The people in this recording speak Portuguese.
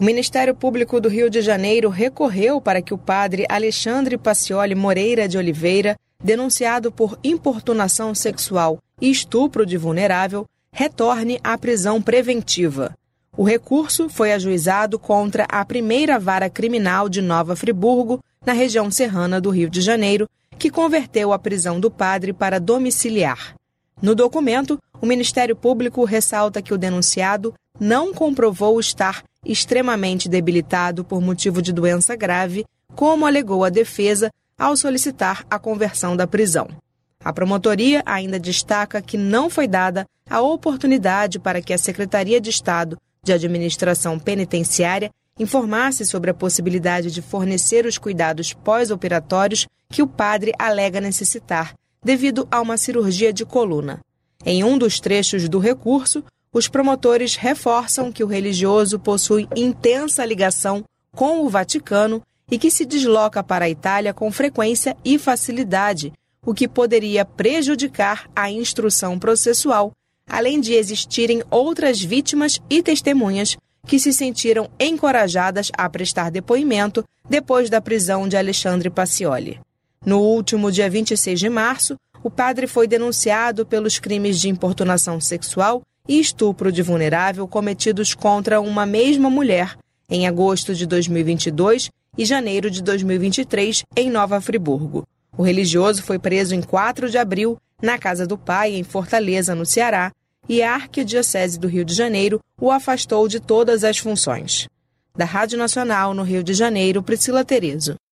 O Ministério Público do Rio de Janeiro recorreu para que o padre Alexandre Pacioli Moreira de Oliveira, denunciado por importunação sexual e estupro de vulnerável, retorne à prisão preventiva. O recurso foi ajuizado contra a primeira vara criminal de Nova Friburgo, na região serrana do Rio de Janeiro, que converteu a prisão do padre para domiciliar. No documento, o Ministério Público ressalta que o denunciado não comprovou estar extremamente debilitado por motivo de doença grave, como alegou a defesa ao solicitar a conversão da prisão. A promotoria ainda destaca que não foi dada a oportunidade para que a Secretaria de Estado de Administração Penitenciária informasse sobre a possibilidade de fornecer os cuidados pós-operatórios que o padre alega necessitar, devido a uma cirurgia de coluna. Em um dos trechos do recurso, os promotores reforçam que o religioso possui intensa ligação com o Vaticano e que se desloca para a Itália com frequência e facilidade, o que poderia prejudicar a instrução processual, além de existirem outras vítimas e testemunhas que se sentiram encorajadas a prestar depoimento depois da prisão de Alexandre Pacioli. No último dia 26 de março, o padre foi denunciado pelos crimes de importunação sexual e estupro de vulnerável cometidos contra uma mesma mulher em agosto de 2022 e janeiro de 2023 em Nova Friburgo. O religioso foi preso em 4 de abril na casa do pai em Fortaleza, no Ceará, e a Arquidiocese do Rio de Janeiro o afastou de todas as funções. Da Rádio Nacional no Rio de Janeiro, Priscila Terezo.